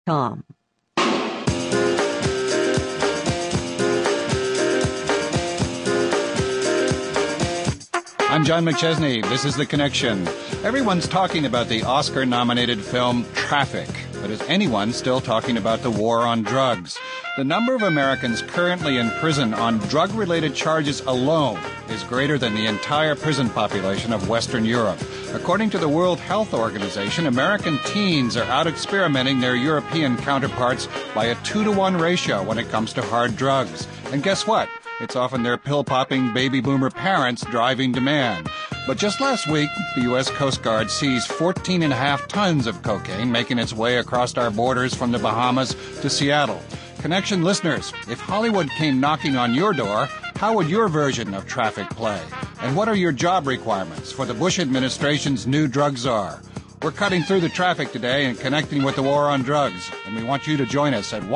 Tom. I'm John McChesney. This is The Connection. Everyone's talking about the Oscar-nominated film Traffic, but is anyone still talking about the war on drugs? The number of Americans currently in prison on drug-related charges alone is greater than the entire prison population of Western Europe. According to the World Health Organization, American teens are out-experimenting their European counterparts by a 2-to-1 ratio when it comes to hard drugs. And guess what? It's often their pill-popping baby boomer parents driving demand. But just last week, the U.S. Coast Guard seized 14.5 tons of cocaine making its way across our borders from the Bahamas to Seattle. Connection listeners, if Hollywood came knocking on your door, how would your version of Traffic play? And what are your job requirements for the Bush administration's new drug czar? We're cutting through the traffic today and connecting with the war on drugs, and we want you to join us at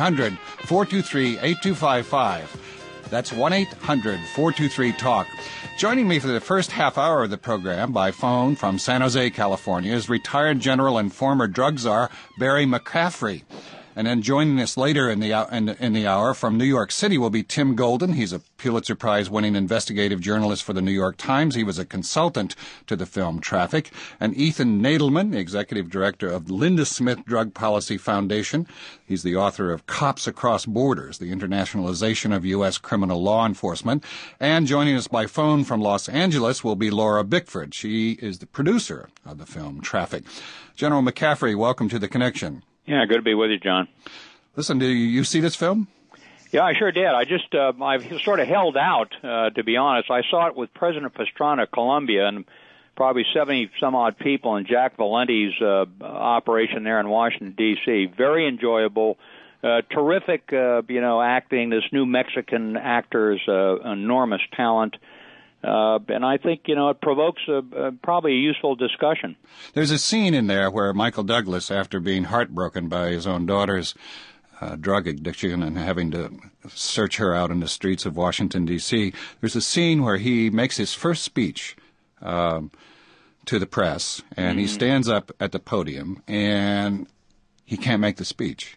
1-800-423-8255. That's 1-800-423-TALK. Joining me for the first half hour of the program by phone from San Jose, California, is retired general and former drug czar Barry McCaffrey. And then joining us later in the hour from New York City will be Tim Golden. He's a Pulitzer Prize-winning investigative journalist for the New York Times. He was a consultant to the film Traffic. And Ethan Nadelman, executive director of Linda Smith Drug Policy Foundation. He's the author of Cops Across Borders, the Internationalization of U.S. Criminal Law Enforcement. And joining us by phone from Los Angeles will be Laura Bickford. She is the producer of the film Traffic. General McCaffrey, welcome to The Connection. Yeah, good to be with you, John. Listen, do you see this film? Yeah, I sure did. I've sort of held out, to be honest. I saw it with President Pastrana of Colombia and probably 70-some-odd people in Jack Valenti's operation there in Washington, D.C. Very enjoyable, terrific, acting. This new Mexican actor's enormous talent. And I think, it provokes probably a useful discussion. There's a scene in there where Michael Douglas, after being heartbroken by his own daughter's drug addiction and having to search her out in the streets of Washington, D.C., there's a scene where he makes his first speech to the press, and he stands up at the podium, and he can't make the speech.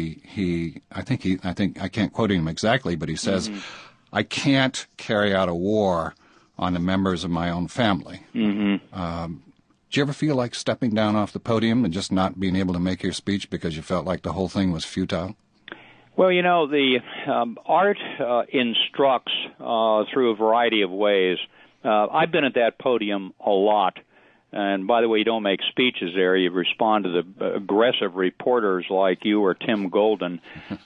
I can't quote him exactly, but he says, I can't carry out a war on the members of my own family. Do you ever feel like stepping down off the podium and just not being able to make your speech because you felt like the whole thing was futile? Well, the art instructs through a variety of ways. I've been at that podium a lot. And by the way, you don't make speeches there. You respond to the aggressive reporters like you or Tim Golden.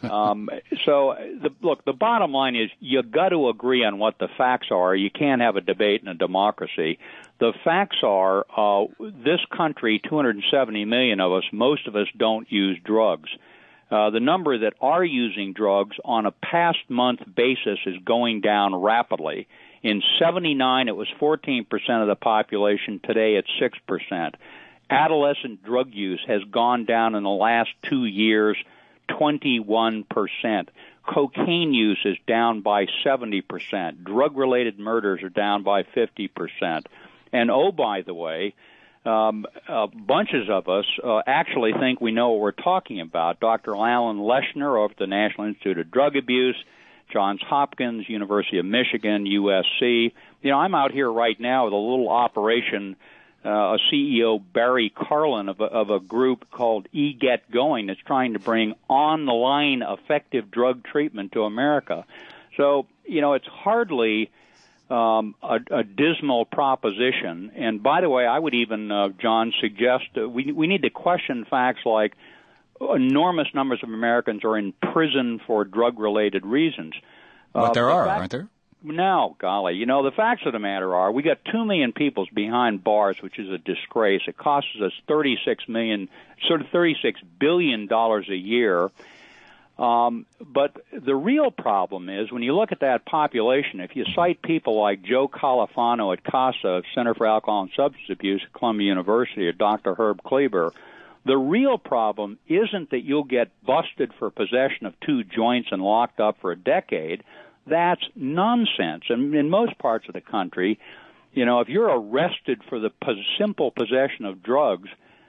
The bottom line is you got to agree on what the facts are. You can't have a debate in a democracy. The facts are this country, 270 million of us, most of us don't use drugs. The number that are using drugs on a past month basis is going down rapidly. In 79, it was 14% of the population. Today, it's 6%. Adolescent drug use has gone down in the last 2 years, 21%. Cocaine use is down by 70%. Drug-related murders are down by 50%. And, oh, by the way, bunches of us actually think we know what we're talking about. Dr. Alan Leshner over at the National Institute of Drug Abuse, Johns Hopkins, University of Michigan, USC. I'm out here right now with a little operation, a CEO, Barry Carlin, of a group called eGet Going that's trying to bring on-the-line effective drug treatment to America. So, it's hardly a dismal proposition. And by the way, I would even, John, suggest we need to question facts like enormous numbers of Americans are in prison for drug-related reasons. But there aren't there? No, golly. The facts of the matter are we got 2 million people behind bars, which is a disgrace. It costs us $36 billion a year. But the real problem is when you look at that population, if you cite people like Joe Califano at CASA, Center for Alcohol and Substance Abuse at Columbia University, or Dr. Herb Kleber, the real problem isn't that you'll get busted for possession of 2 joints and locked up for a decade. That's nonsense. And in most parts of the country, if you're arrested for the simple possession of drugs,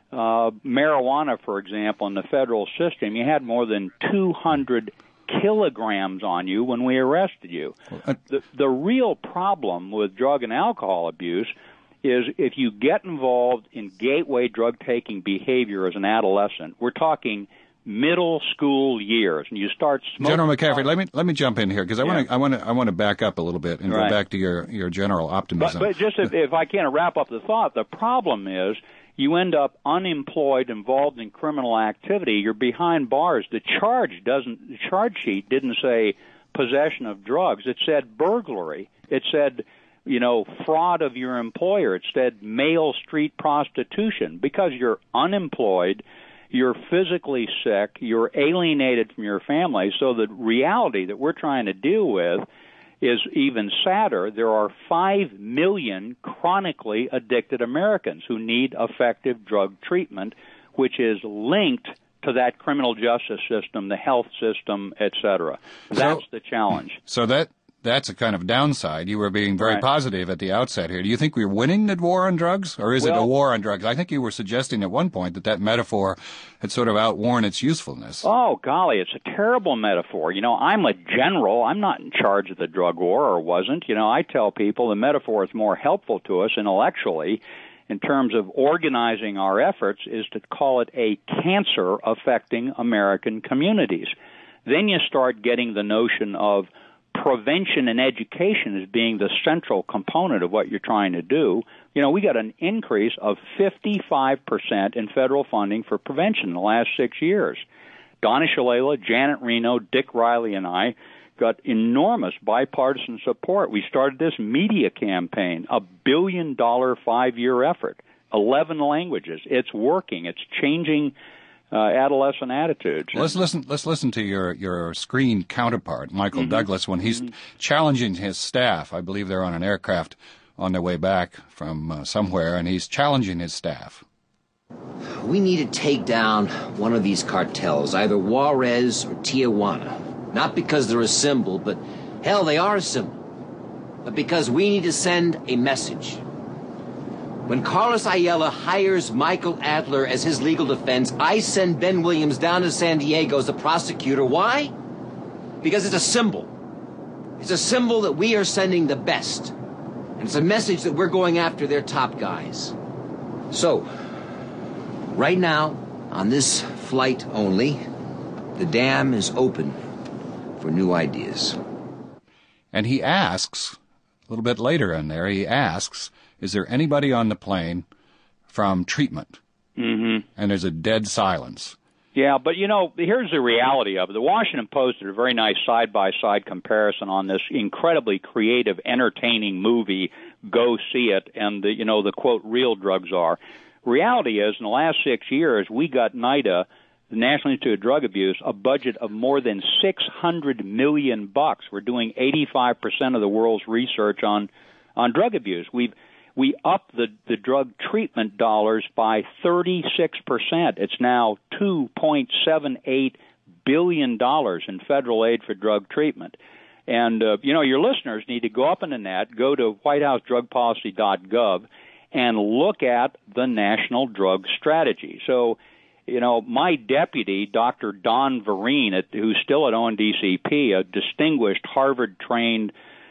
marijuana, for example, in the federal system, you had more than 200 kilograms on you when we arrested you. The real problem with drug and alcohol abuse is if you get involved in gateway drug-taking behavior as an adolescent, we're talking middle school years, and you start smoking. General McCaffrey, let me jump in here because I want to back up a little bit and go back to your general optimism. But just if I can wrap up the thought, the problem is you end up unemployed, involved in criminal activity. You're behind bars. The charge sheet didn't say possession of drugs. It said burglary. It said, fraud of your employer. It said male street prostitution. Because you're unemployed, you're physically sick, you're alienated from your family. So the reality that we're trying to deal with is even sadder. There are 5 million chronically addicted Americans who need effective drug treatment, which is linked to that criminal justice system, the health system, et cetera. That's the challenge. So that's a kind of downside. You were being very positive at the outset here. Do you think we're winning the war on drugs, or is it a war on drugs? I think you were suggesting at one point that metaphor had sort of outworn its usefulness. Oh, golly, it's a terrible metaphor. I'm a general. I'm not in charge of the drug war, or wasn't. I tell people the metaphor is more helpful to us intellectually in terms of organizing our efforts is to call it a cancer affecting American communities. Then you start getting the notion of prevention and education as being the central component of what you're trying to do. We got an increase of 55% in federal funding for prevention in the last 6 years. Donna Shalala, Janet Reno, Dick Riley, and I got enormous bipartisan support. We started this media campaign, $1 billion 5-year effort, 11 languages. It's working. It's changing adolescent attitudes. Let's listen to your screen counterpart, Michael Douglas, when he's challenging his staff. I believe they're on an aircraft on their way back from somewhere, and he's challenging his staff. We need to take down one of these cartels, either Juarez or Tijuana. Not because they're a symbol, but hell, they are a symbol. But because we need to send a message. When Carlos Ayala hires Michael Adler as his legal defense, I send Ben Williams down to San Diego as the prosecutor. Why? Because it's a symbol. It's a symbol that we are sending the best. And it's a message that we're going after their top guys. So, right now, on this flight only, the dam is open for new ideas. And he asks, a little bit later in there, is there anybody on the plane from treatment? And there's a dead silence. Yeah, but here's the reality of it. The Washington Post did a very nice side-by-side comparison on this incredibly creative, entertaining movie, Go See It, and the quote, real drugs are. Reality is, in the last 6 years, we got NIDA, the National Institute of Drug Abuse, a budget of more than $600 million. We're doing 85% of the world's research on drug abuse. We upped the drug treatment dollars by 36%. It's now $2.78 billion in federal aid for drug treatment. And, your listeners need to go up in the net, go to whitehousedrugpolicy.gov, and look at the National Drug Strategy. So, my deputy, Dr. Don Vereen, who's still at ONDCP, a distinguished Harvard-trained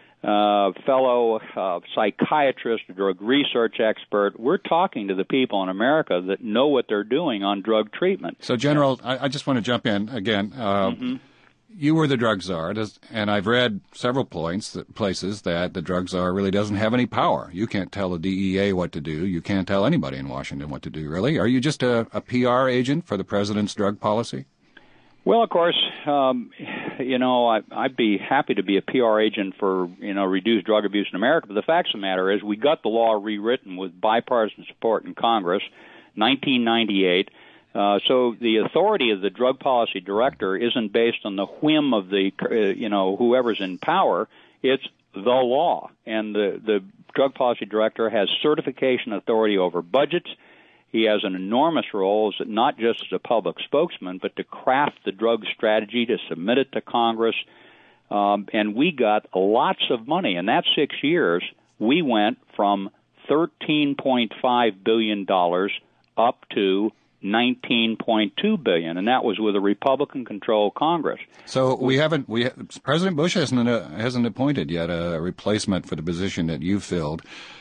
fellow psychiatrist, drug research expert. We're talking to the people in America that know what they're doing on drug treatment. So, General, I just want to jump in again. You were the drug czar, and I've read several places that the drug czar really doesn't have any power. You can't tell the DEA what to do. You can't tell anybody in Washington what to do, really. Are you just a PR agent for the president's drug policy? Well, of course, I'd be happy to be a PR agent for, reduced drug abuse in America. But the fact of the matter is we got the law rewritten with bipartisan support in Congress, 1998. So the authority of the drug policy director isn't based on the whim of the, whoever's in power. It's the law. And the drug policy director has certification authority over budgets. He has an enormous role, not just as a public spokesman, but to craft the drug strategy, to submit it to Congress. And we got lots of money. In that 6 years, we went from $13.5 billion up to $19.2 billion, and that was with a Republican-controlled Congress. So President Bush hasn't appointed yet a replacement for the position that you filled.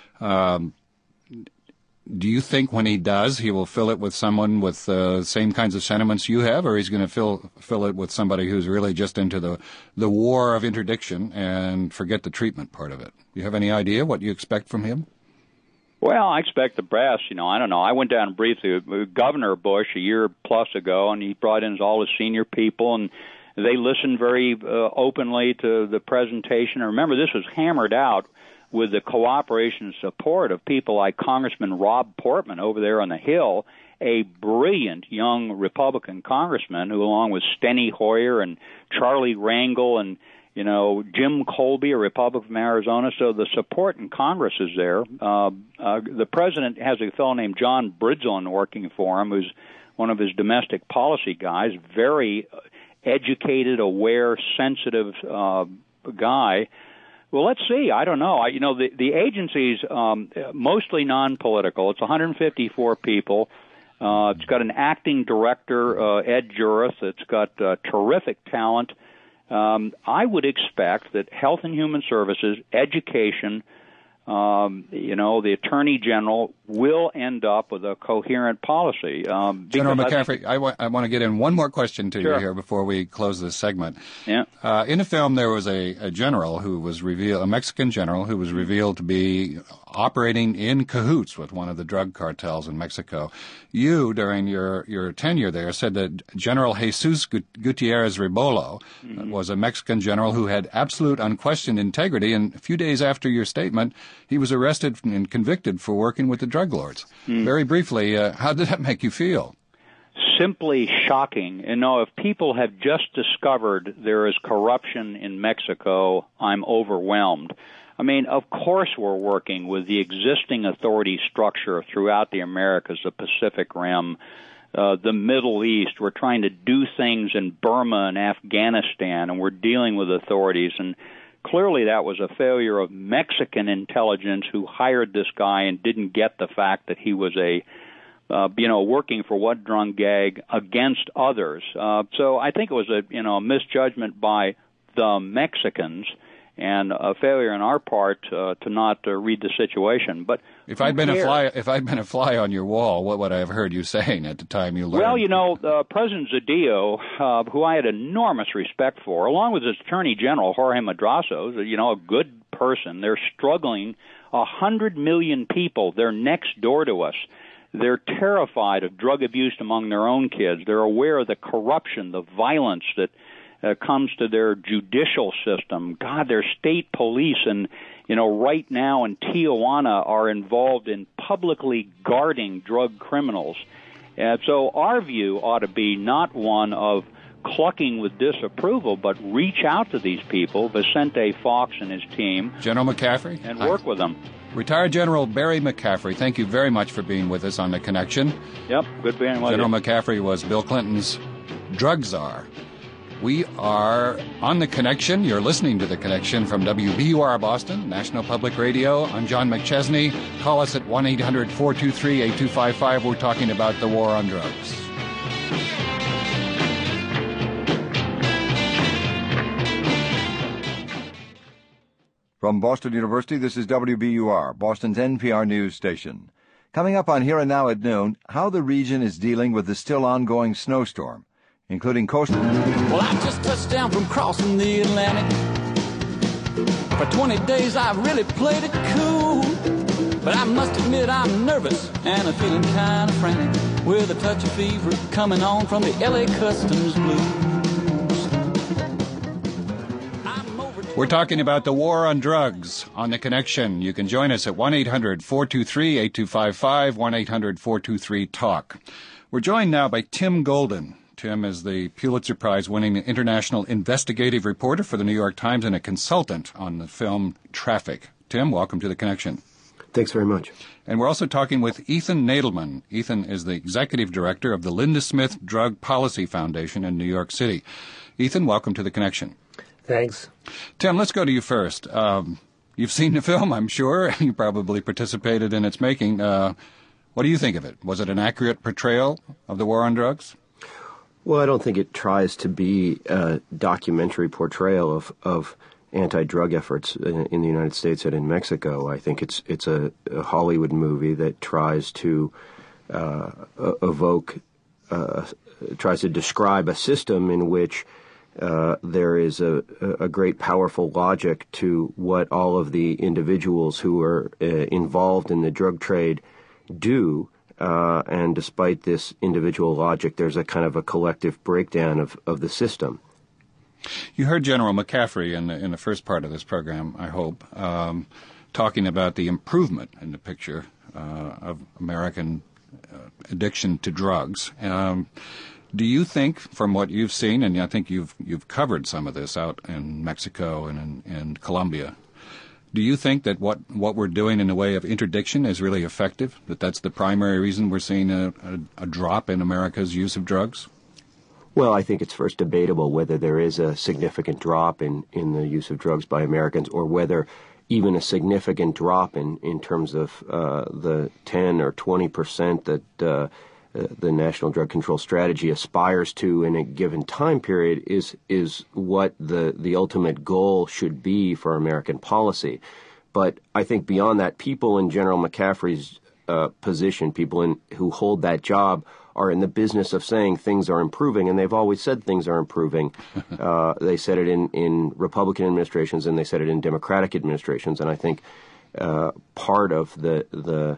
Do you think when he does, he will fill it with someone with the same kinds of sentiments you have, or he's going to fill it with somebody who's really just into the war of interdiction and forget the treatment part of it? Do you have any idea what you expect from him? Well, I expect the brass, I don't know. I went down and briefed Governor Bush a year plus ago, and he brought in all his senior people, and they listened very openly to the presentation. And remember, this was hammered out with the cooperation and support of people like Congressman Rob Portman over there on the Hill, a brilliant young Republican congressman who, along with Steny Hoyer and Charlie Rangel and Jim Colby, a Republican from Arizona. So the support in Congress is there. The president has a fellow named John Bridlin working for him, who's one of his domestic policy guys, very educated, aware, sensitive guy. Well, let's see. I don't know. The agency's mostly non-political. It's 154 people. It's got an acting director, Ed Jurith. It's got terrific talent. I would expect that Health and Human Services, Education, the Attorney General will end up with a coherent policy. General McCaffrey, I want to get in one more question to Sure. you here before we close this segment. Yeah. In the film, there was a general who was revealed, a Mexican general who was revealed to be operating in cahoots with one of the drug cartels in Mexico. You, during your tenure there, said that General Jesus Gutierrez Rebolo was a Mexican general who had absolute unquestioned integrity, and a few days after your statement, he was arrested and convicted for working with the drug lords. Very briefly, how did that make you feel? Simply shocking. If people have just discovered there is corruption in Mexico, I'm overwhelmed. Of course we're working with the existing authority structure throughout the Americas, the Pacific Rim, the Middle East. We're trying to do things in Burma and Afghanistan, and we're dealing with authorities. And clearly that was a failure of Mexican intelligence who hired this guy and didn't get the fact that he was working for what drung gag against others. So I think it was a misjudgment by the Mexicans and a failure on our part to not read the situation. But if I'd been a fly on your wall, what would I have heard you saying at the time you learned? Well, President Zedillo, who I had enormous respect for, along with his Attorney General Jorge Madrazo, a good person. They're struggling. 100 million people. They're next door to us. They're terrified of drug abuse among their own kids. They're aware of the corruption, the violence that comes to their judicial system. God, their state police and, right now in Tijuana are involved in publicly guarding drug criminals. And so our view ought to be not one of clucking with disapproval, but reach out to these people, Vicente Fox and his team. General McCaffrey? And work with them. Retired General Barry McCaffrey, thank you very much for being with us on The Connection. Yep, good being with you. General McCaffrey was Bill Clinton's drug czar. We are on The Connection. You're listening to The Connection from WBUR Boston, National Public Radio. I'm John McChesney. Call us at 1-800-423-8255. We're talking about the war on drugs. From Boston University, this is WBUR, Boston's NPR news station. Coming up on Here and Now at noon, how the region is dealing with the still ongoing snowstorm, including coastal... Well, I just touched down from crossing the Atlantic. For 20 days I've really played it cool. But I must admit I'm nervous and I'm feeling kind of frantic, with a touch of fever coming on from the L.A. Customs Blues. We're talking about the war on drugs on The Connection. You can join us at 1-800-423-8255, 1-800-423-TALK. We're joined now by Tim Golden. Tim is the Pulitzer Prize-winning international investigative reporter for the New York Times and a consultant on the film Traffic. Tim, welcome to The Connection. Thanks very much. And we're also talking with Ethan Nadelman. Ethan is the executive director of the Linda Smith Drug Policy Foundation in New York City. Ethan, welcome to The Connection. Thanks. Tim, let's go to you first. You've seen the film, I'm sure. You probably participated in its making. What do you think of it? Was it an accurate portrayal of the war on drugs? Well, I don't think it tries to be a documentary portrayal of anti-drug efforts in the United States and in Mexico. I think it's a Hollywood movie that tries to tries to describe a system in which there is a great powerful logic to what all of the individuals who are involved in the drug trade do. And despite this individual logic, there's a kind of a collective breakdown of the system. You heard General McCaffrey in the first part of this program, I hope, talking about the improvement in the picture of American addiction to drugs. Do you think, from what you've seen, and I think you've covered some of this out in Mexico and in Colombia, do you think that what we're doing in the way of interdiction is really effective, that that's the primary reason we're seeing a drop in America's use of drugs? Well, I think it's first debatable whether there is a significant drop in the use of drugs by Americans, or whether even a significant drop in terms of the 10 or 20% that the National Drug Control Strategy aspires to in a given time period is what the ultimate goal should be for American policy. But I think beyond that, people in General McCaffrey's position, people who hold that job, are in the business of saying things are improving, and they've always said things are improving. They said it in Republican administrations, and they said it in Democratic administrations, and I think part of the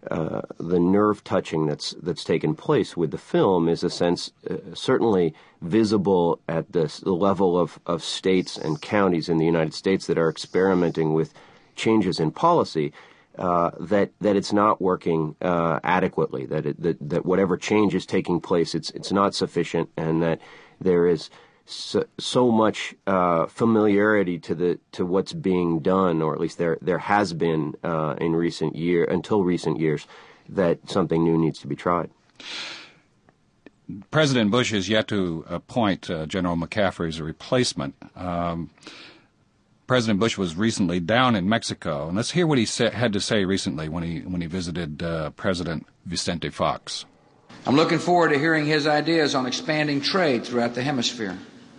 nerve touching that's taken place with the film is a sense certainly visible at the level of states and counties in the United States that are experimenting with changes in policy, that it's not working adequately, that whatever change is taking place, it's not sufficient, and that there is so much familiarity to what's being done, or at least there has been until recent years, that something new needs to be tried. President Bush has yet to appoint General McCaffrey as a replacement. President Bush was recently down in Mexico, and let's hear what he had to say recently when he visited President Vicente Fox. I'm looking forward to hearing his ideas on expanding trade throughout the hemisphere,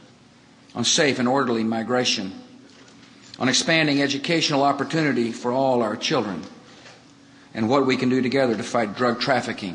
on safe and orderly migration, on expanding educational opportunity for all our children, and what we can do together to fight drug trafficking.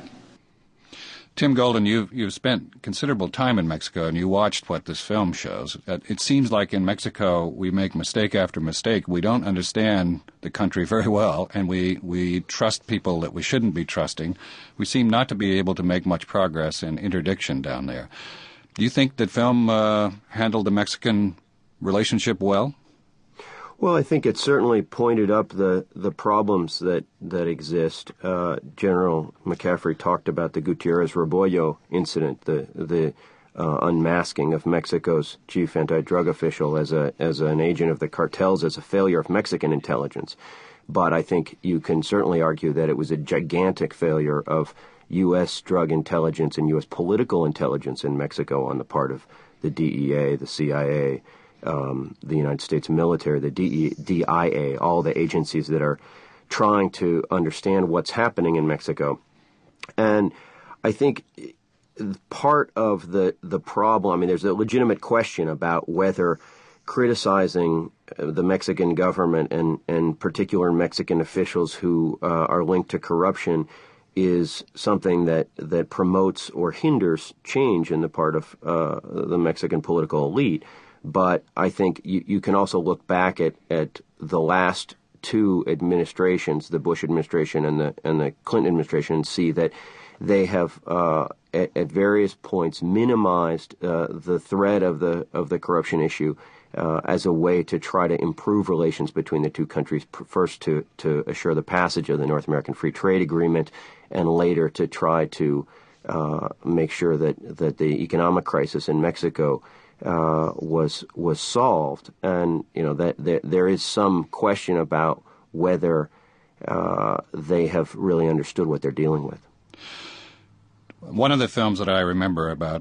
Tim Golden, you've spent considerable time in Mexico, and you watched what this film shows. It seems like in Mexico we make mistake after mistake. We don't understand the country very well, and we trust people that we shouldn't be trusting. We seem not to be able to make much progress in interdiction down there. Do you think that film handled the Mexican relationship well? Well, I think it certainly pointed up the problems that exist. General McCaffrey talked about the Gutierrez Rebollo incident, the unmasking of Mexico's chief anti-drug official as an agent of the cartels, as a failure of Mexican intelligence. But I think you can certainly argue that it was a gigantic failure of U.S. drug intelligence and U.S. political intelligence in Mexico on the part of the DEA, the CIA, the United States military, the DIA, all the agencies that are trying to understand what's happening in Mexico. And I think part of the problem, I mean, there's a legitimate question about whether criticizing the Mexican government and particular Mexican officials who are linked to corruption is something that promotes or hinders change in the part of the Mexican political elite. But I think you can also look back at the last two administrations, the Bush administration and the Clinton administration, and see that they have at various points minimized the threat of the corruption issue as a way to try to improve relations between the two countries. First, to assure the passage of the North American Free Trade Agreement, and later to try to make sure that the economic crisis in Mexico was solved. And that there is some question about whether they have really understood what they're dealing with. One of the films that I remember about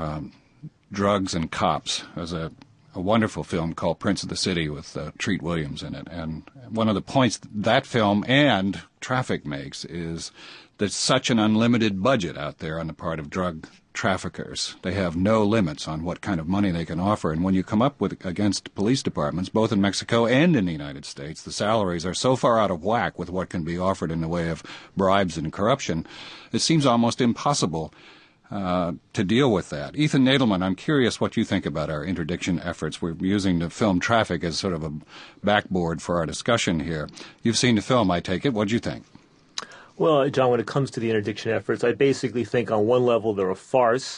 drugs and cops was a wonderful film called Prince of the City with Treat Williams in it. And one of the points that film and Traffic makes is there's such an unlimited budget out there on the part of drug traffickers. They have no limits on what kind of money they can offer. And when you come up with against police departments, both in Mexico and in the United States, the salaries are so far out of whack with what can be offered in the way of bribes and corruption, it seems almost impossible to deal with that. Ethan Nadelmann, I'm curious what you think about our interdiction efforts. We're using the film Traffic as sort of a backboard for our discussion here. You've seen the film, I take it. What do you think? Well, John, when it comes to the interdiction efforts, I basically think on one level they're a farce.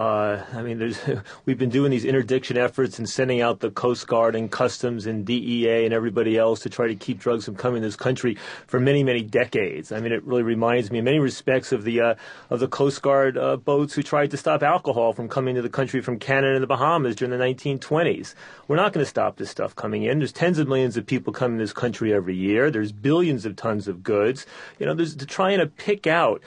We've been doing these interdiction efforts and sending out the Coast Guard and Customs and DEA and everybody else to try to keep drugs from coming to this country for many, many decades. I mean, it really reminds me in many respects of the Coast Guard boats who tried to stop alcohol from coming to the country from Canada and the Bahamas during the 1920s. We're not going to stop this stuff coming in. There's tens of millions of people coming to this country every year. There's billions of tons of goods. There's trying to pick out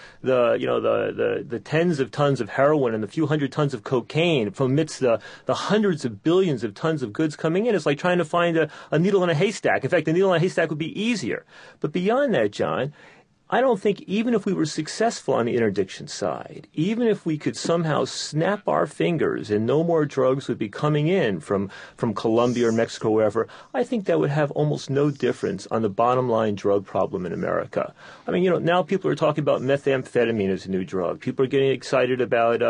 the tens of tons of heroin and the few hundred tons of cocaine from amidst the hundreds of billions of tons of goods coming in. It's like trying to find a needle in a haystack. In fact, the needle in a haystack would be easier. But beyond that, John, I don't think even if we were successful on the interdiction side, even if we could somehow snap our fingers and no more drugs would be coming in from Colombia or Mexico or wherever, I think that would have almost no difference on the bottom line drug problem in America. I mean, now people are talking about methamphetamine as a new drug. People are getting excited about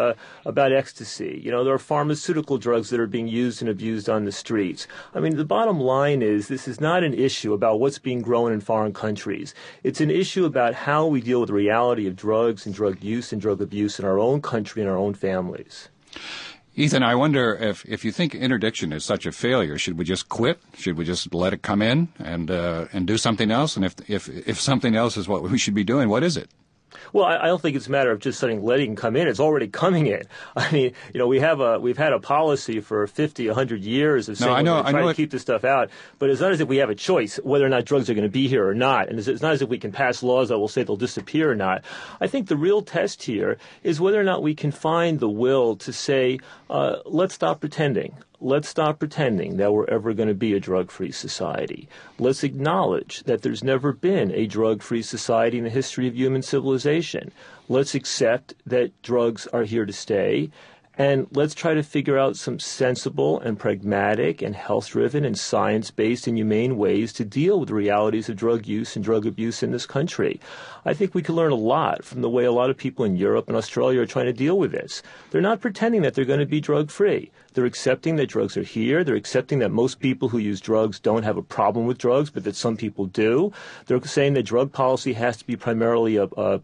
ecstasy. There are pharmaceutical drugs that are being used and abused on the streets. I mean, the bottom line is this is not an issue about what's being grown in foreign countries. It's an issue about how we deal with the reality of drugs and drug use and drug abuse in our own country and our own families. Ethan, I wonder if you think interdiction is such a failure, should we just quit? Should we just let it come in and do something else? And if something else is what we should be doing, what is it? Well, I don't think it's a matter of just letting it come in. It's already coming in. I mean, we've had a policy for 50, 100 years of saying we're trying to keep this stuff out. But it's not as if we have a choice whether or not drugs are going to be here or not. And it's not as if we can pass laws that will say they'll disappear or not. I think the real test here is whether or not we can find the will to say, let's stop pretending. Let's stop pretending that we're ever going to be a drug-free society. Let's acknowledge that there's never been a drug-free society in the history of human civilization. Let's accept that drugs are here to stay. And let's try to figure out some sensible and pragmatic and health-driven and science-based and humane ways to deal with the realities of drug use and drug abuse in this country. I think we can learn a lot from the way a lot of people in Europe and Australia are trying to deal with this. They're not pretending that they're going to be drug-free. They're accepting that drugs are here. They're accepting that most people who use drugs don't have a problem with drugs, but that some people do. They're saying that drug policy has to be primarily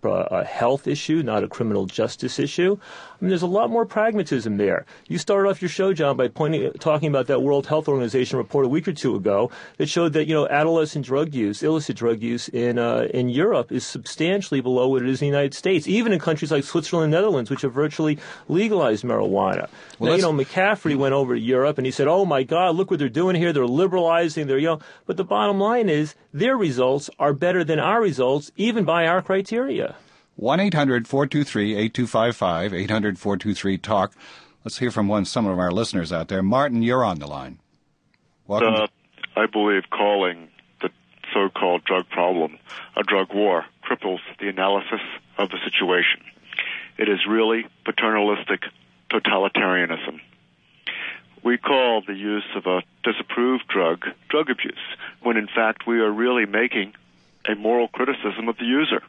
a health issue, not a criminal justice issue. I mean, there's a lot more pragmatism there. You started off your show, John, by talking about that World Health Organization report a week or two ago that showed that, adolescent drug use, illicit drug use in Europe is substantially below what it is in the United States, even in countries like Switzerland and Netherlands, which have virtually legalized marijuana. Well, now, McCaffrey went over to Europe and he said, oh my God, look what they're doing here. They're liberalizing. But the bottom line is their results are better than our results, even by our criteria. 1-800-423-8255, 800-423-TALK. Let's hear from some of our listeners out there. Martin, you're on the line. Welcome. I believe calling the so-called drug problem a drug war cripples the analysis of the situation. It is really paternalistic totalitarianism. We call the use of a disapproved drug abuse, when in fact we are really making a moral criticism of the user.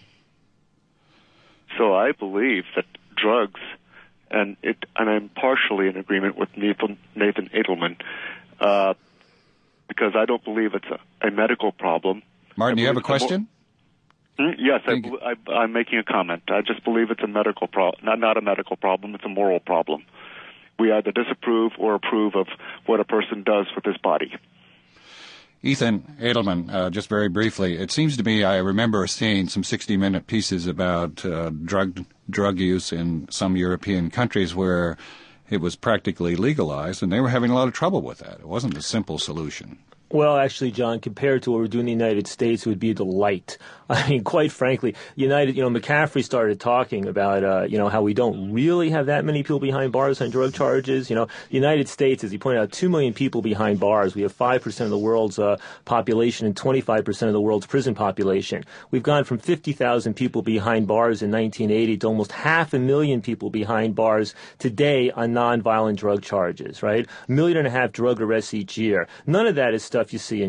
So I believe that drugs, and I'm partially in agreement with Nathan Edelman, because I don't believe it's a medical problem. Martin, do you have a question? Yes, I'm making a comment. I just believe it's a medical problem, not a medical problem. It's a moral problem. We either disapprove or approve of what a person does with his body. Ethan Edelman, just very briefly, it seems to me I remember seeing some 60-minute pieces about drug use in some European countries where it was practically legalized, and they were having a lot of trouble with that. It wasn't a simple solution. Well, actually, John, compared to what we're doing in the United States, it would be a delight. I mean, quite frankly, McCaffrey started talking about, how we don't really have that many people behind bars on drug charges. The United States, as he pointed out, 2 million people behind bars. We have 5% of the world's population and 25% of the world's prison population. We've gone from 50,000 people behind bars in 1980 to almost 500,000 people behind bars today on nonviolent drug charges, right? 1.5 million drug arrests each year. None of that is stuff you see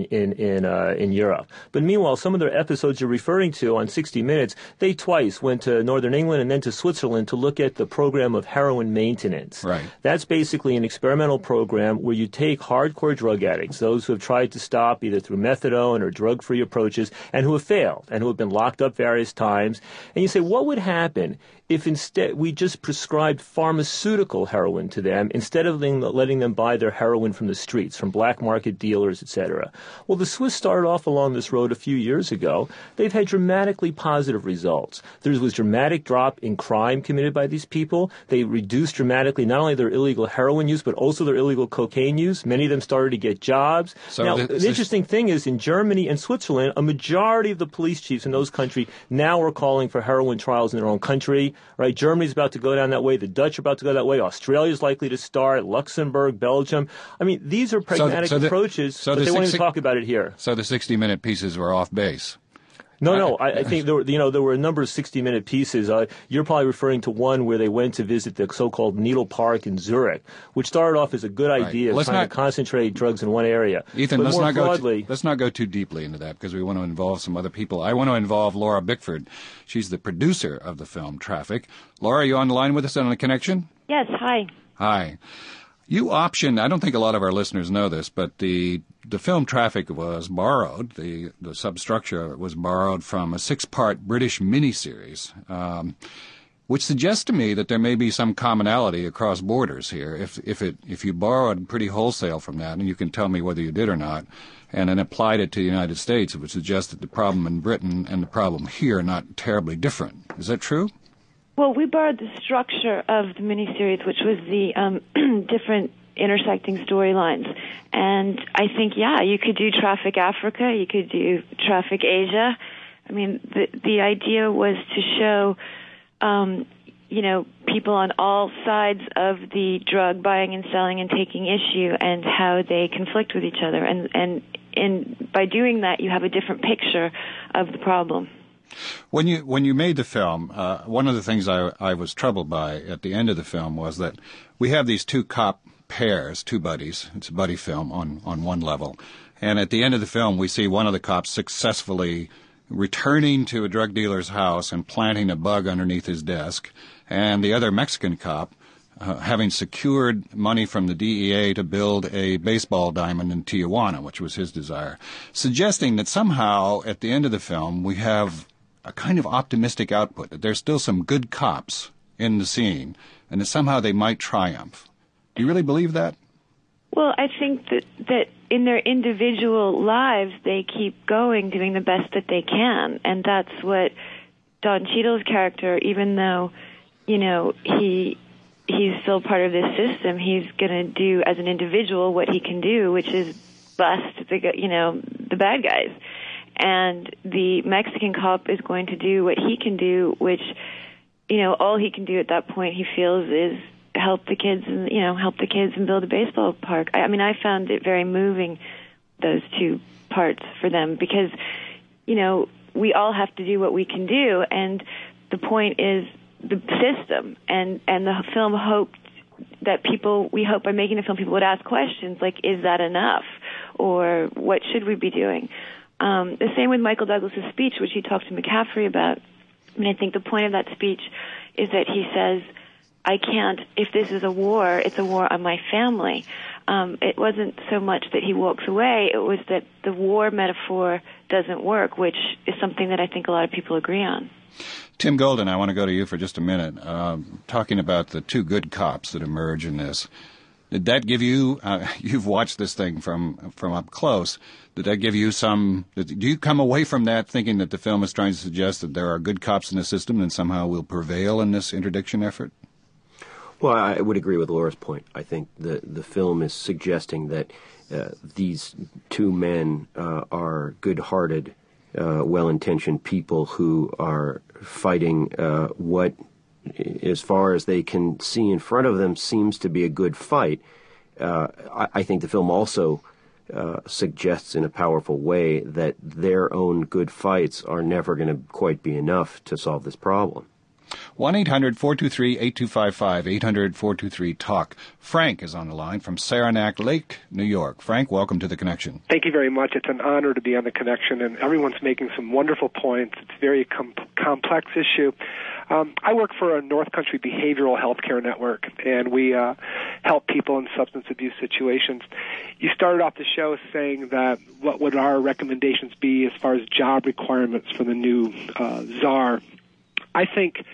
in Europe. But meanwhile, some of the episodes you're referring to on 60 Minutes, they twice went to Northern England and then to Switzerland to look at the program of heroin maintenance. Right. That's basically an experimental program where you take hardcore drug addicts, those who have tried to stop either through methadone or drug-free approaches, and who have failed and who have been locked up various times. And you say, what would happen if instead we just prescribed pharmaceutical heroin to them instead of letting them buy their heroin from the streets, from black market dealers, etc.? Well, the Swiss started off along this road a few years ago. They've had dramatically positive results. There was a dramatic drop in crime committed by these people. They reduced dramatically not only their illegal heroin use, but also their illegal cocaine use. Many of them started to get jobs. So now, the interesting thing is in Germany and Switzerland, a majority of the police chiefs in those countries now are calling for heroin trials in their own country. Right, Germany's about to go down that way. The Dutch are about to go that way. Australia's likely to start. Luxembourg, Belgium. I mean, these are pragmatic approaches, but they won't even talk about it here. So the 60-minute pieces were off base. No. I think there were a number of 60-minute pieces. You're probably referring to one where they went to visit the so-called Needle Park in Zurich, which started off as a good idea, trying to concentrate drugs in one area. Ethan, let's not go too deeply into that because we want to involve some other people. I want to involve Laura Bickford. She's the producer of the film Traffic. Laura, are you on the line with us on the connection? Yes. Hi. Hi. You optioned, I don't think a lot of our listeners know this, but the film Traffic was borrowed, the substructure was borrowed from a 6-part British miniseries, which suggests to me that there may be some commonality across borders here. If you borrowed pretty wholesale from that, and you can tell me whether you did or not, and then applied it to the United States, it would suggest that the problem in Britain and the problem here are not terribly different. Is that true? Well, we borrowed the structure of the miniseries, which was the different intersecting storylines. And I think, you could do Traffic Africa, you could do Traffic Asia. I mean, the idea was to show, people on all sides of the drug buying and selling and taking issue and how they conflict with each other. And by doing that, you have a different picture of the problem. When you made the film, one of the things I was troubled by at the end of the film was that we have these 2 cop pairs, 2 buddies. It's a buddy film on one level. And at the end of the film, we see one of the cops successfully returning to a drug dealer's house and planting a bug underneath his desk, and the other Mexican cop having secured money from the DEA to build a baseball diamond in Tijuana, which was his desire, suggesting that somehow at the end of the film we have a kind of optimistic output, that there's still some good cops in the scene, and that somehow they might triumph. Do you really believe that? Well, I think that in their individual lives, they keep going, doing the best that they can, and that's what Don Cheadle's character, even though, he's still part of this system, he's going to do as an individual what he can do, which is bust the bad guys. And the Mexican cop is going to do what he can do, which, all he can do at that point, he feels, is help the kids and build a baseball park. I mean, I found it very moving, those 2 parts for them, because, we all have to do what we can do, and the point is the system, and the film hoped that we hope by making the film people would ask questions like, is that enough? Or what should we be doing? The same with Michael Douglas's speech, which he talked to McCaffrey about. I mean, I think the point of that speech is that he says, I can't, if this is a war, it's a war on my family. It wasn't so much that he walks away, it was that the war metaphor doesn't work, which is something that I think a lot of people agree on. Tim Golden, I want to go to you for just a minute, talking about the 2 good cops that emerge in this. Did that give you, you've watched this thing from up close, did that give you do you come away from that thinking that the film is trying to suggest that there are good cops in the system and somehow will prevail in this interdiction effort? Well, I would agree with Laura's point. I think the film is suggesting that these two men are good-hearted, well-intentioned people who are fighting what, as far as they can see in front of them, seems to be a good fight. I think the film also suggests in a powerful way that their own good fights are never going to quite be enough to solve this problem. 1-800-423-8255, 800-423-TALK. Frank is on the line from Saranac Lake, New York. Frank, welcome to The Connection. Thank you very much. It's an honor to be on The Connection, and everyone's making some wonderful points. It's a very complex issue. I work for a North Country behavioral health care network, and we help people in substance abuse situations. You started off the show saying that what would our recommendations be as far as job requirements for the new czar. I think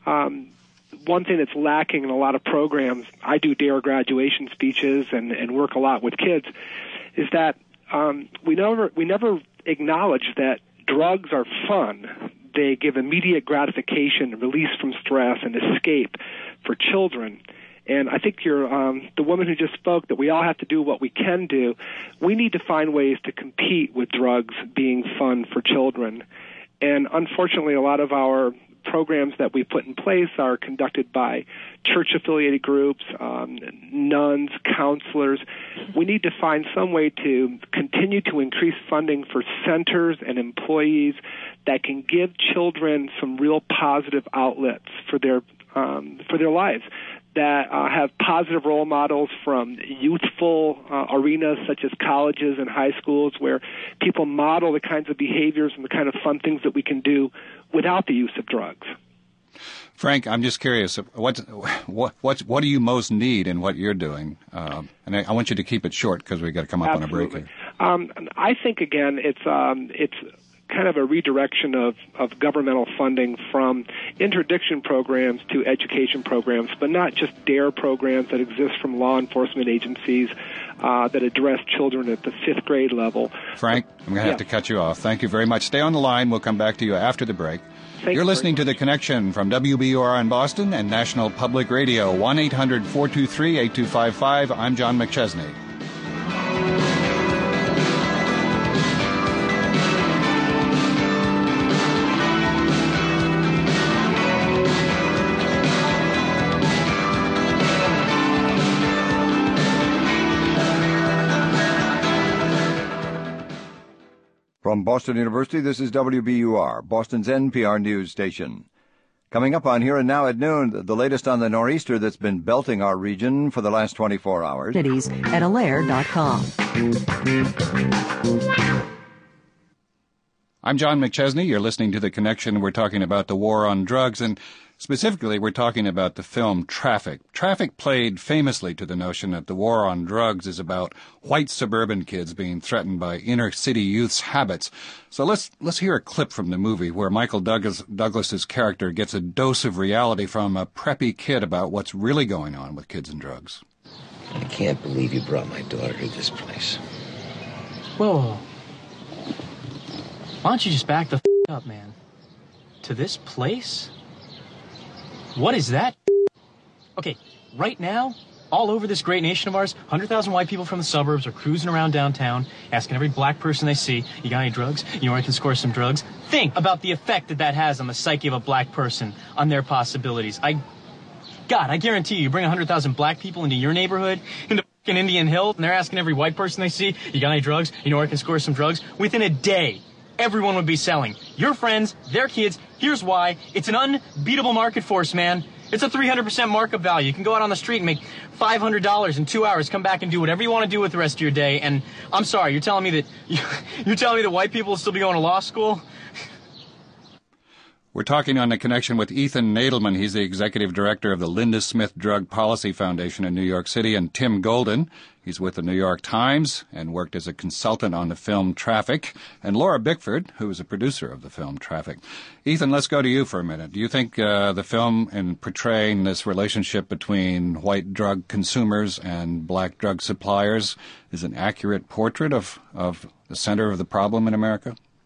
one thing that's lacking in a lot of programs, I do DARE graduation speeches and work a lot with kids, is that we never acknowledge that drugs are fun. They give immediate gratification, release from stress, and escape for children. And I think the woman who just spoke, that we all have to do what we can do. We need to find ways to compete with drugs being fun for children. And unfortunately, a lot of our programs that we put in place are conducted by church-affiliated groups, nuns, counselors. We need to find some way to continue to increase funding for centers and employees that can give children some real positive outlets for their lives, that have positive role models from youthful arenas such as colleges and high schools, where people model the kinds of behaviors and the kind of fun things that we can do without the use of drugs. Frank, I'm just curious, what do you most need in what you're doing? And I want you to keep it short because we've got to come up Absolutely. On a break here. I think, again, it's kind of a redirection of governmental funding from interdiction programs to education programs, but not just DARE programs that exist from law enforcement agencies that address children at the 5th grade level. Frank, I'm going to have to cut you off. Thank you very much. Stay on the line. We'll come back to you after the break. You're listening to The Connection from WBUR in Boston and National Public Radio, 1-800-423-8255. I'm John McChesney. From Boston University, this is WBUR, Boston's NPR news station. Coming up on Here and Now at noon, the latest on the nor'easter that's been belting our region for the last 24 hours. Cities at Alair.com. I'm John McChesney. You're listening to The Connection. We're talking about the war on drugs, and specifically we're talking about the film Traffic. Traffic played famously to the notion that the war on drugs is about white suburban kids being threatened by inner-city youth's habits. So let's hear a clip from the movie where Michael Douglas's character gets a dose of reality from a preppy kid about what's really going on with kids and drugs. I can't believe you brought my daughter to this place. Whoa. Why don't you just back the up, man? To this place? What is that? Okay, right now, all over this great nation of ours, 100,000 white people from the suburbs are cruising around downtown, asking every black person they see, you got any drugs? You know where I can score some drugs? Think about the effect that has on the psyche of a black person, on their possibilities. I guarantee you bring 100,000 black people into your neighborhood, into fucking Indian Hill, and they're asking every white person they see, you got any drugs? You know where I can score some drugs? Within a day, everyone would be selling. Your friends, their kids. Here's why. It's an unbeatable market force, man. It's a 300% markup value. You can go out on the street and make $500 in 2 hours, come back and do whatever you want to do with the rest of your day. And I'm sorry, you're telling me that white people will still be going to law school? We're talking on The Connection with Ethan Nadelmann. He's the executive director of the Linda Smith Drug Policy Foundation in New York City, and Tim Golden. He's with the New York Times and worked as a consultant on the film Traffic, and Laura Bickford, who is a producer of the film Traffic. Ethan, let's go to you for a minute. Do you think the film, in portraying this relationship between white drug consumers and black drug suppliers, is an accurate portrait of the center of the problem in America?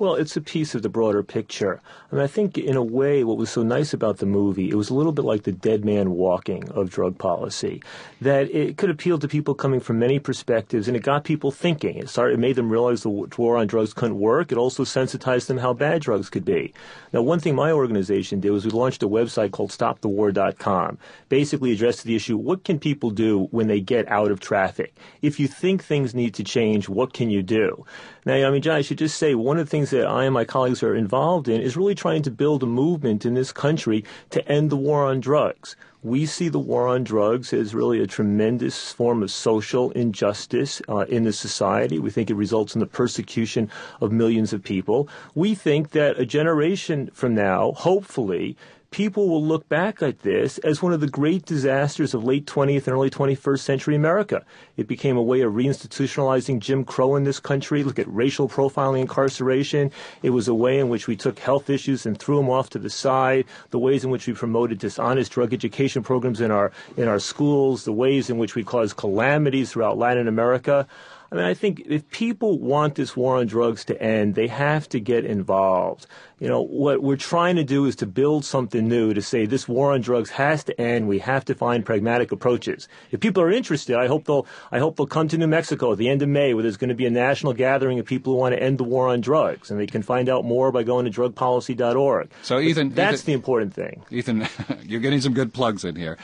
Well, it's a piece of the broader picture. I mean, I think in a way what was so nice about the movie, it was a little bit like the dead man walking of drug policy, that it could appeal to people coming from many perspectives, and it got people thinking. It made them realize the war on drugs couldn't work. It also sensitized them how bad drugs could be. Now, one thing my organization did was we launched a website called StopTheWar.com, basically addressed the issue, what can people do when they get out of traffic? If you think things need to change, what can you do? Now, I mean, John, I should just say one of the things that I and my colleagues are involved in is really trying to build a movement in this country to end the war on drugs. We see the war on drugs as really a tremendous form of social injustice in the society. We think it results in the persecution of millions of people. We think that a generation from now, hopefully, people will look back at this as one of the great disasters of late 20th and early 21st century America. It became a way of reinstitutionalizing Jim Crow in this country. Look at racial profiling, incarceration. It was a way in which we took health issues and threw them off to the side, the ways in which we promoted dishonest drug education programs in our schools, the ways in which we caused calamities throughout Latin America. I mean, I think if people want this war on drugs to end, they have to get involved. You know, what we're trying to do is to build something new to say this war on drugs has to end. We have to find pragmatic approaches. If people are interested, I hope they'll come to New Mexico at the end of May, where there's going to be a national gathering of people who want to end the war on drugs, and they can find out more by going to drugpolicy.org. So, Ethan, that's the important thing. Ethan, you're getting some good plugs in here.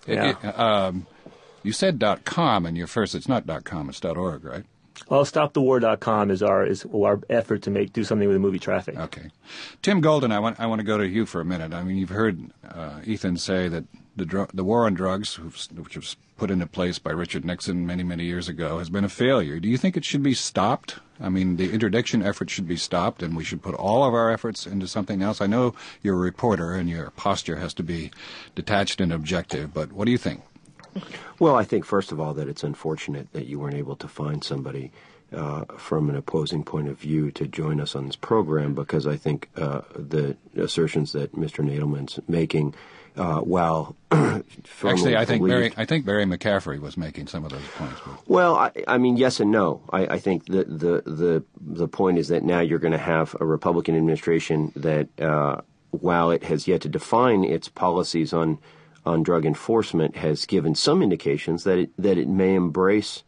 Yeah. You said .com in your first. It's not .com. It's .org, right? Well, StopTheWar.com is our effort to do something with the movie Traffic. Okay, Tim Golden, I want to go to you for a minute. I mean, you've heard Ethan say that the war on drugs, which was put into place by Richard Nixon many years ago, has been a failure. Do you think it should be stopped? I mean, the interdiction effort should be stopped, and we should put all of our efforts into something else. I know you're a reporter, and your posture has to be detached and objective, but what do you think? Well, I think, first of all, that it's unfortunate that you weren't able to find somebody from an opposing point of view to join us on this program, because I think the assertions that Mr. Nadelman's making, while actually, I think Barry McCaffrey was making some of those points. Well, I mean, yes and no. I think that the point is that now you're going to have a Republican administration that, while it has yet to define its policies on drug enforcement, has given some indications that it may embrace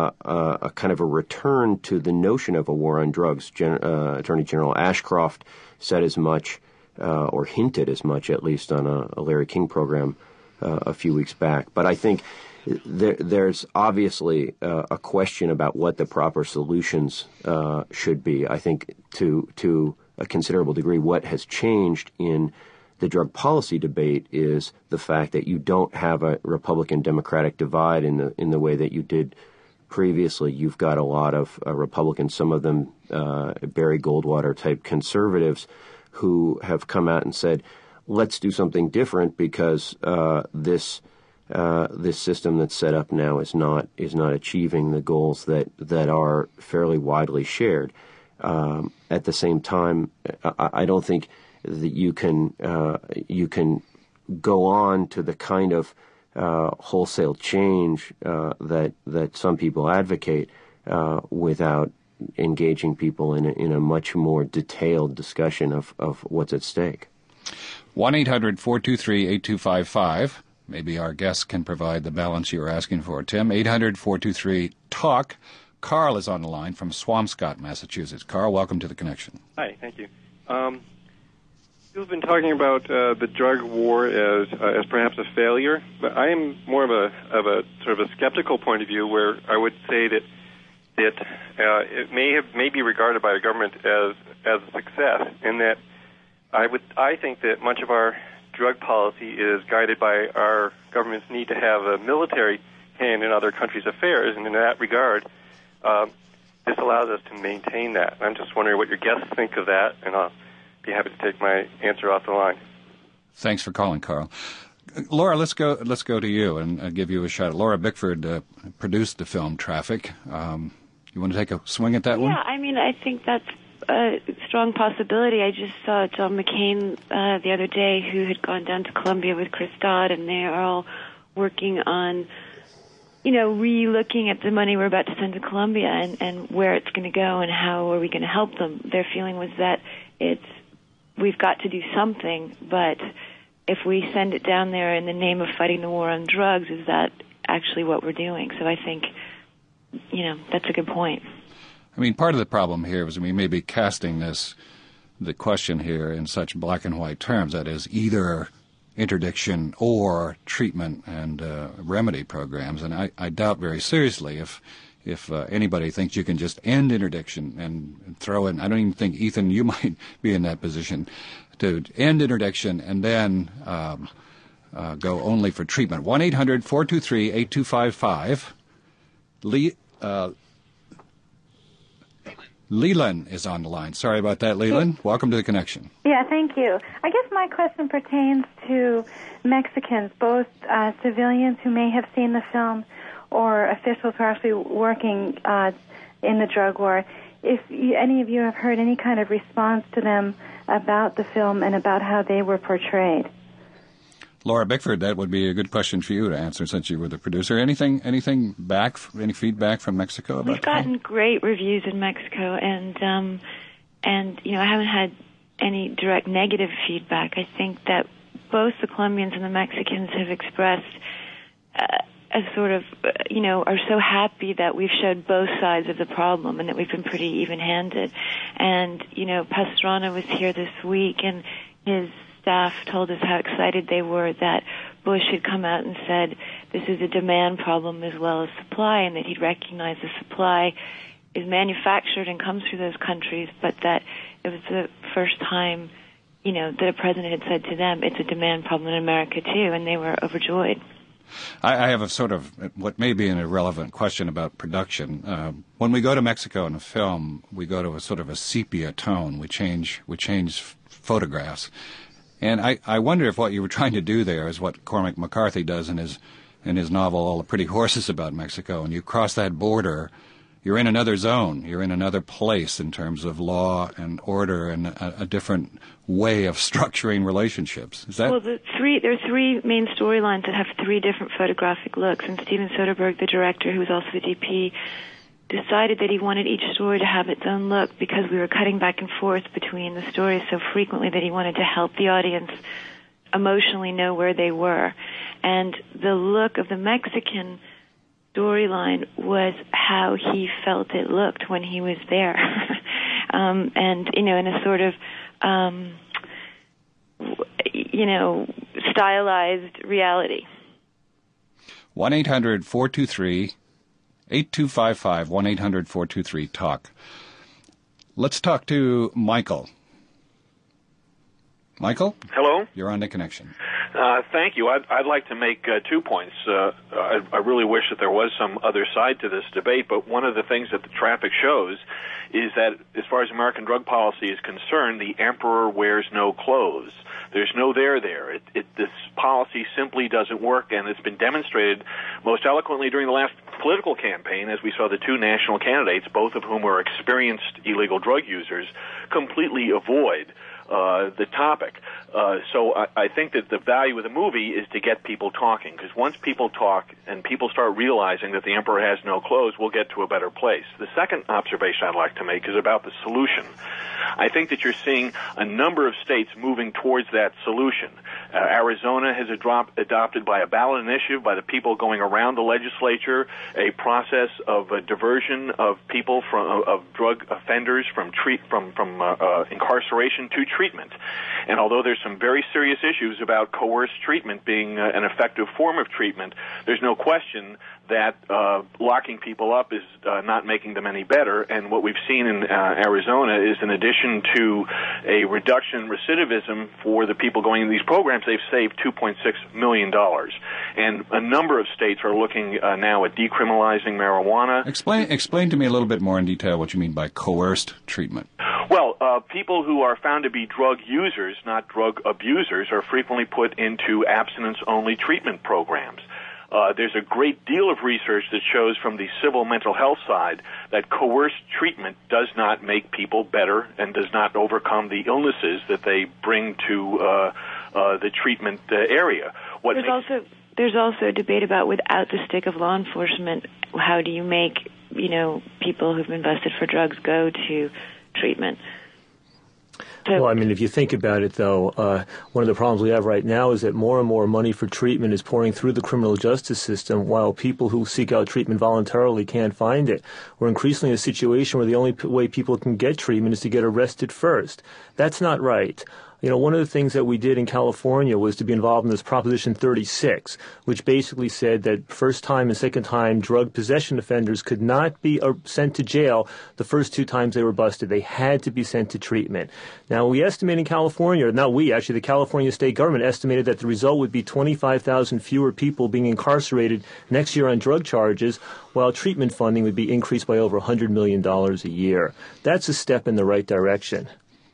a kind of a return to the notion of a war on drugs. Attorney General Ashcroft said as much, or hinted as much, at least on a Larry King program a few weeks back. But I think there's obviously a question about what the proper solutions should be. I think to a considerable degree, what has changed in the drug policy debate is the fact that you don't have a Republican-Democratic divide in the way that you did previously. You've got a lot of Republicans, some of them Barry Goldwater-type conservatives, who have come out and said, let's do something different because this system that's set up now is not achieving the goals that are fairly widely shared. At the same time, I don't think that you can go on to the kind of wholesale change that some people advocate without engaging people in a much more detailed discussion of what's at stake. 1-800-423-8255. Maybe our guests can provide the balance you were asking for, Tim. 800-423-TALK. Carl is on the line from Swampscott, Massachusetts. Carl, welcome to The Connection. Hi, thank you. You've been talking about the drug war as perhaps a failure, but I am more of a sort of a skeptical point of view, where I would say that it may be regarded by the government as a success, in that I think that much of our drug policy is guided by our government's need to have a military hand in other countries' affairs, and in that regard, this allows us to maintain that. I'm just wondering what your guests think of that, and I'll be happy to take my answer off the line. Thanks for calling, Carl. Laura, let's go to you and give you a shot. Laura Bickford produced the film Traffic. You want to take a swing at that one? Yeah, I mean, I think that's a strong possibility. I just saw John McCain the other day, who had gone down to Columbia with Chris Dodd, and they are all working on, re-looking at the money we're about to send to Colombia and where it's going to go and how are we going to help them. Their feeling was that we've got to do something, but if we send it down there in the name of fighting the war on drugs, is that actually what we're doing? So I think, that's a good point. I mean, part of the problem here is we may be casting the question here in such black and white terms, that is either interdiction or treatment and remedy programs. And I doubt very seriously if anybody thinks you can just end interdiction and throw in, I don't even think, Ethan, you might be in that position, to end interdiction and then go only for treatment. 1-800-423-8255. Leland is on the line. Sorry about that, Leland. Welcome to The Connection. Yeah, thank you. I guess my question pertains to Mexicans, both civilians who may have seen the film or officials who are actually working in the drug war. If any of you have heard any kind of response to them about the film and about how they were portrayed. Laura Bickford, that would be a good question for you to answer since you were the producer. Anything back, any feedback from Mexico about We've gotten great reviews in Mexico, and I haven't had any direct negative feedback. I think that both the Colombians and the Mexicans have expressed a sort of, are so happy that we've showed both sides of the problem and that we've been pretty even-handed. And, Pastrana was here this week, and his staff told us how excited they were that Bush had come out and said this is a demand problem as well as supply, and that he'd recognize the supply is manufactured and comes through those countries, but that it was the first time, that a president had said to them, it's a demand problem in America too, and they were overjoyed. I have a sort of what may be an irrelevant question about production. When we go to Mexico in a film, we go to a sort of a sepia tone. We change photographs. And I wonder if what you were trying to do there is what Cormac McCarthy does in his novel All the Pretty Horses about Mexico. And you cross that border, you're in another zone, you're in another place in terms of law and order and a different way of structuring relationships. Is that? Well, there are three main storylines that have three different photographic looks. And Steven Soderbergh, the director, who was also the DP, decided that he wanted each story to have its own look because we were cutting back and forth between the stories so frequently that he wanted to help the audience emotionally know where they were. And the look of the Mexican storyline was how he felt it looked when he was there. And, in a sort of, stylized reality. 1-800-423-8255, 1-800-423-TALK. Let's talk to Michael. Michael? Hello? You're on The Connection. Thank you. I'd like to make 2 points. I really wish that there was some other side to this debate, but one of the things that the traffic shows is that as far as American drug policy is concerned, the emperor wears no clothes. There's no there. This policy simply doesn't work, and it's been demonstrated most eloquently during the last political campaign as we saw the two national candidates, both of whom were experienced illegal drug users, completely avoid the topic. So I think that the value of the movie is to get people talking, because once people talk and people start realizing that the emperor has no clothes, we'll get to a better place. The second observation I'd like to make is about the solution. I think that you're seeing a number of states moving towards that solution. Arizona has adopted by a ballot initiative by the people going around the legislature a process of diversion of people of drug offenders from incarceration to treatment. And although there's some very serious issues about coerced treatment being an effective form of treatment, there's no question that locking people up is not making them any better. And what we've seen in Arizona is, in addition to a reduction in recidivism for the people going in these programs, they've saved $2.6 million. And a number of states are looking now at decriminalizing marijuana. Explain to me a little bit more in detail what you mean by coerced treatment. Well, people who are found to be drug users, not drug abusers, are frequently put into abstinence-only treatment programs. There's a great deal of research that shows from the civil mental health side that coerced treatment does not make people better and does not overcome the illnesses that they bring to the treatment area. there's also a debate about, without the stick of law enforcement, how do you make, people who've been busted for drugs go to treatment? Well, I mean, if you think about it, though, one of the problems we have right now is that more and more money for treatment is pouring through the criminal justice system, while people who seek out treatment voluntarily can't find it. We're increasingly in a situation where the only way people can get treatment is to get arrested first. That's not right. One of the things that we did in California was to be involved in this Proposition 36, which basically said that first-time and second-time drug possession offenders could not be sent to jail the first 2 times they were busted. They had to be sent to treatment. Now, we estimate in California, not we, actually, the California state government estimated that the result would be 25,000 fewer people being incarcerated next year on drug charges, while treatment funding would be increased by over $100 million a year. That's a step in the right direction.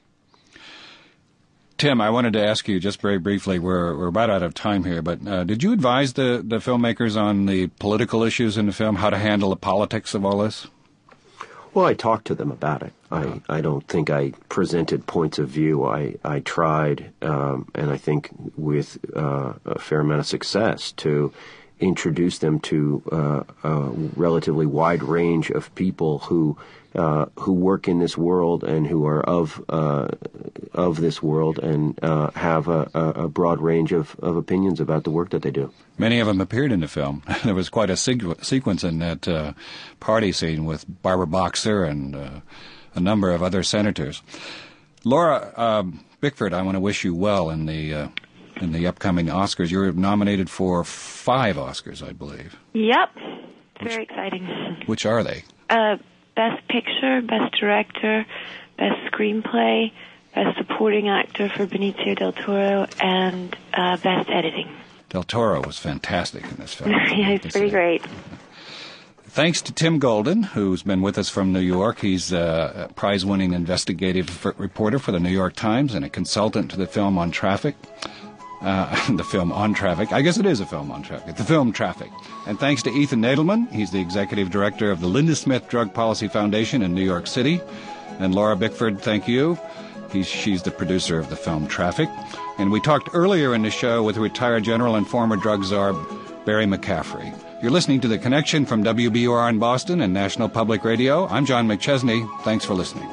Tim, I wanted to ask you just very briefly, we're about out of time here, but did you advise the filmmakers on the political issues in the film, how to handle the politics of all this? Well, I talked to them about it. I don't think I presented points of view. I tried, and I think with a fair amount of success, to introduce them to a relatively wide range of people who work in this world and who are of this world and have a broad range of opinions about the work that they do. Many of them appeared in the film. There was quite a sequence in that party scene with Barbara Boxer and a number of other senators. Laura Bickford, I want to wish you well in the upcoming Oscars. You're nominated for 5 Oscars, I believe. Yep. Very exciting. Which are they? Best Picture, Best Director, Best Screenplay, Best Supporting Actor for Benicio del Toro, and Best Editing. Del Toro was fantastic in this film. Yeah, he's pretty great. Thanks to Tim Golden, who's been with us from New York. He's a prize-winning investigative reporter for the New York Times and a consultant to the film on traffic. The film On Traffic. I guess it is a film on traffic. The film Traffic. And thanks to Ethan Nadelman. He's the executive director of the Linda Smith Drug Policy Foundation in New York City. And Laura Bickford, thank you. She's the producer of the film Traffic. And we talked earlier in the show with retired general and former drug czar Barry McCaffrey. You're listening to The Connection from WBUR in Boston and National Public Radio. I'm John McChesney. Thanks for listening.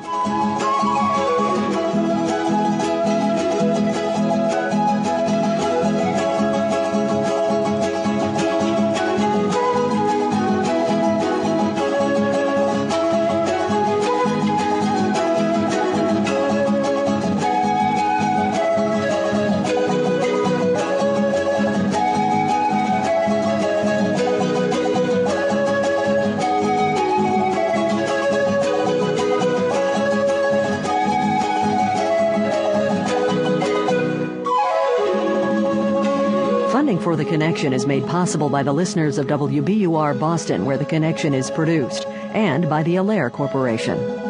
For The Connection is made possible by the listeners of WBUR Boston, where The Connection is produced, and by the Allaire Corporation.